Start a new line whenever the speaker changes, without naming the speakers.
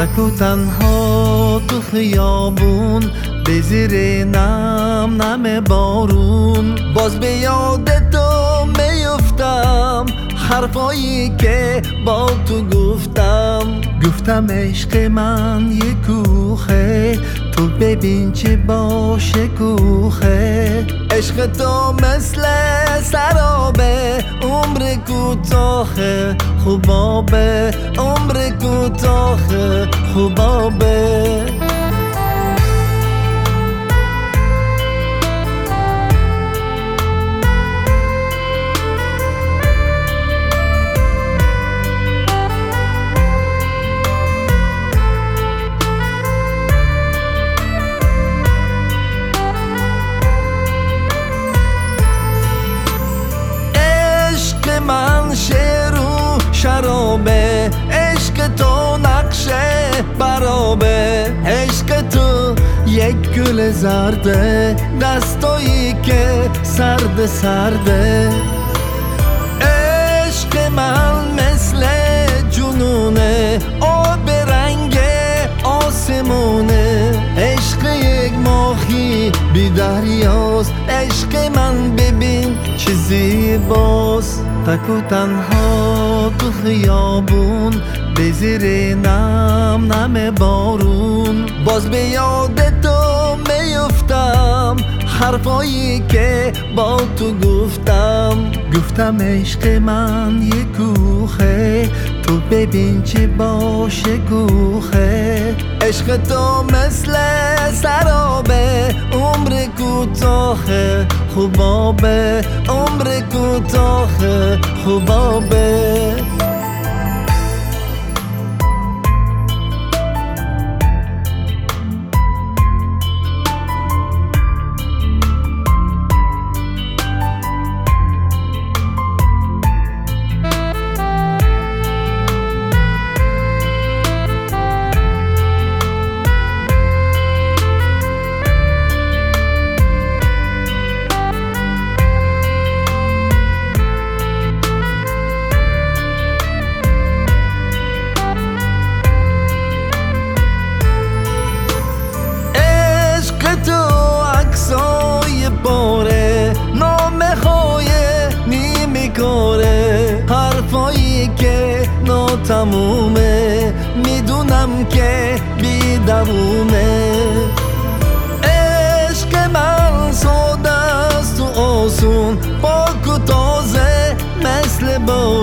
تک و تنها تو خیابون به زیر نم بارون، باز به یاد تو میفتم حرفایی که با تو گفتم عشق من یه کوخه، تو ببین چه باشه کوخه. عشق تو مثل سرابه، عمر کوتاهه خوبابه، عمر کوتاهه خوبابه. من شعر و شرابه، عشق تو نقشه برابه، عشق تو یک گل زرده، دستایی که سرده. عشق من مثل جنونه، آب رنگ آسمونه، عشق یک ماهی بی دریاست، عشق من ببین چه زیباست. تک و تنها تو خیابون به زیر نم بارون، باز به یاد تو میفتم حرفایی که با تو گفتم عشق من یه کوخه، تو ببین چه باشه کوخه. عشق تو مثل سرابه، عمر کوتاهه خوبابه، عمر کوتاهه خوبابه. حرفایی که ناتمومه، میدونم که بی دوومه. عشق من ساده است و آسون، پاک و تازه مثل بارون.